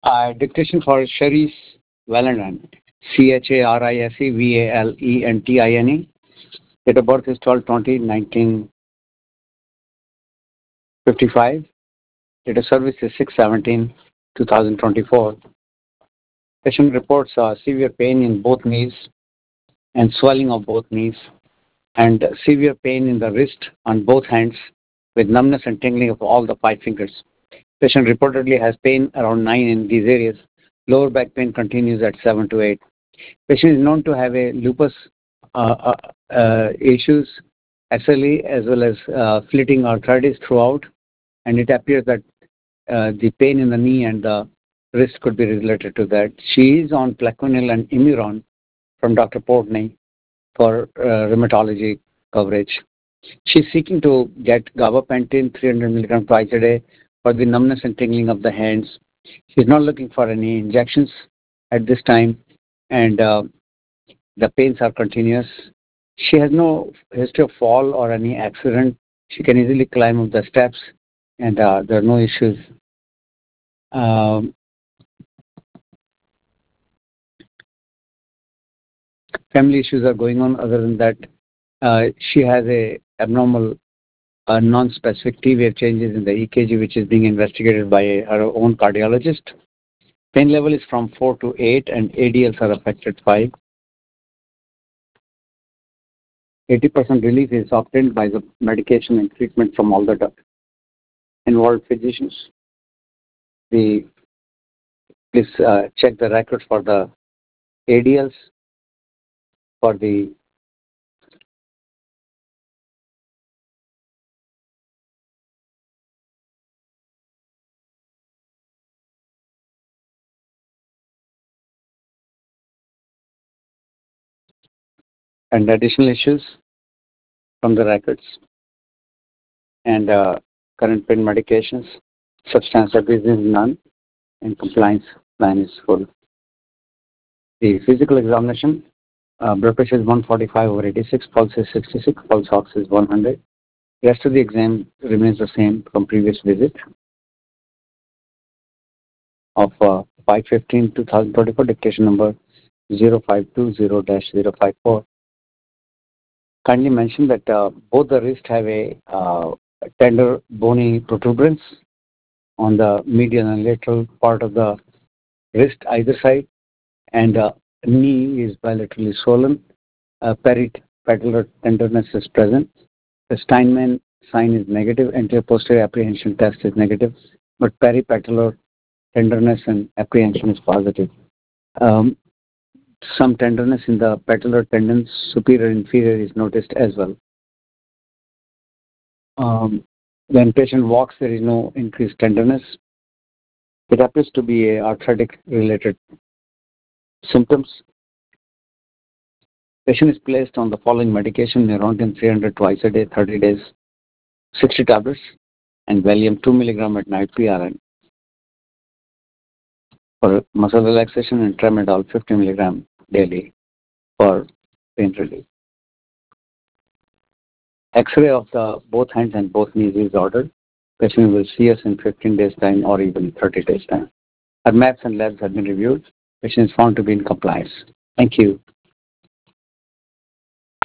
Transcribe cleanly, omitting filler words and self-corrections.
Dictation for Charise Valentine. Charisvalentine. Date of birth is 12/20/1955. Date of service is 6/17/2024. Patient reports severe pain in both knees and swelling of both knees and severe pain in the wrist on both hands with numbness and tingling of all the five fingers. Patient reportedly has pain around 9 in these areas. Lower back pain continues at 7 to 8. Patient is known to have a lupus issues, SLE, as well as fleeting arthritis throughout, and it appears that the pain in the knee and the wrist could be related to that. She is on Plaquenil and Imuron from Dr. Portney for rheumatology coverage. She's seeking to get gabapentin 300 milligram twice a day for the numbness and tingling of the hands. She's not looking for any injections at this time, and the pains are continuous. She has no history of fall or any accident. She can easily climb up the steps, and there are no issues. Family issues are going on. Other than that, she has a abnormal non-specific T wave changes in the EKG, which is being investigated by her own cardiologist. Pain level is from 4 to 8, and ADLs are affected 5. 80% relief is obtained by the medication and treatment from all the involved physicians. Please check the records for the ADLs, for the and additional issues from the records and current pain medications. Substance abuse is none, and compliance plan is full. The physical examination, blood pressure is 145/86, pulse is 66, pulse ox is 100. The rest of the exam remains the same from previous visit of 5/15/2024, dictation number 0520-054. Kindly mention that both the wrists have a tender bony protuberance on the medial and lateral part of the wrist either side, and knee is bilaterally swollen. Peripatellar tenderness is present. The Steinman sign is negative. Anterior-posterior apprehension test is negative, but peripatellar tenderness and apprehension is positive. Some tenderness in the patellar tendons, superior and inferior, is noticed as well. When patient walks, there is no increased tenderness. It appears to be a arthritic-related symptoms. Patient is placed on the following medication: Neurontin 300 twice a day, 30 days, 60 tablets, and Valium 2 milligram at night PRN. For muscle relaxation, and Tramadol 50 milligram daily for pain relief. X-ray of the both hands and both knees is ordered. Patient will see us in 15 days time or even 30 days time. Our maps and labs have been reviewed. Patient is found to be in compliance. Thank you.